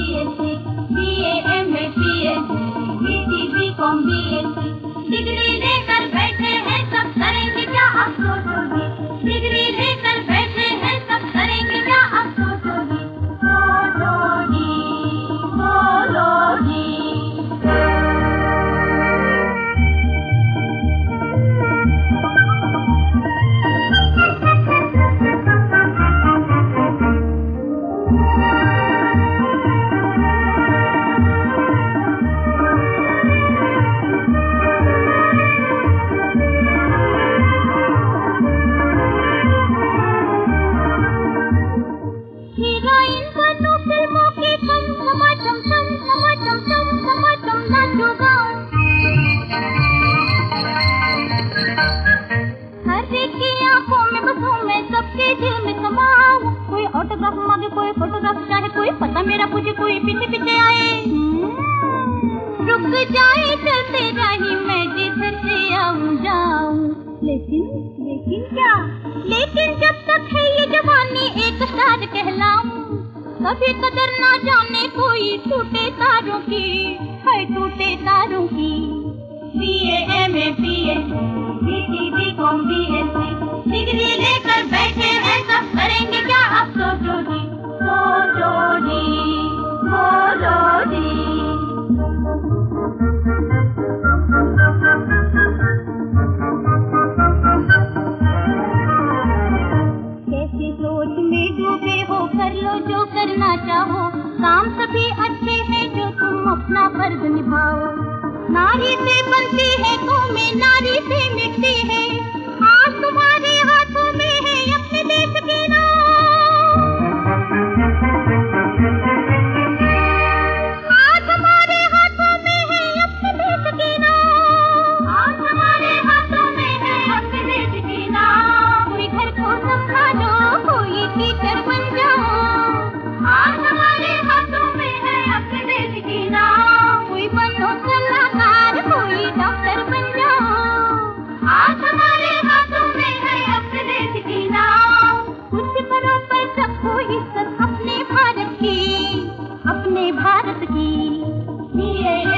BSc, BA, MA, PhD, BT, BCom, BSc, degree लेकर बैठे हैं सब करेंगे क्या अब सोचोगे, डिग्री लेकर बैठे हैं सब करेंगे क्या अब सोचोगे, सोचोगी, बोलोगी। कोई फोटोग्राफ चाहे कोई पता मेरा पूछे कोई पीछे पीछे आए, रुक जाए चलते जाही मैं जिधर से आऊं जाऊं, लेकिन क्या, लेकिन जब तक है ये जवानी एक स्टार कहलाऊं, कभी कदर ना जाने कोई टूटे तारों की, है टूटे तारों की। BA, MA, PhD, BT, BCom, BSc, degree लेकर बैठे हैं सब करेंगे क्या अब सोचोगी, सोचोगी, बोलोगी। कैसी सोच में डूबे हो कर लो जो करना चाहो, काम सभी अच्छे हैं जो तुम अपना फर्ज निभाओ, नारी से बनती है कौमें नारी से मिटती है, आज तुम्हारे हाथों में है अपने देश की नाव, आज हमारे हाथों में है अपने देश की नाव, आज हमारे हाथों में है अपने देश की नाव, कोई घर को संभालो कोई टीचर बन जाओ, आज हमारे हाथों में है अपने देश की नाव, कोई बनो कलाकार कोई डॉक्टर बन जाओ, आज हमारे हाथों में है अपने देश की नाव, कुछ करो पर सबको इज्जत अपने भारत की, अपने भारत की।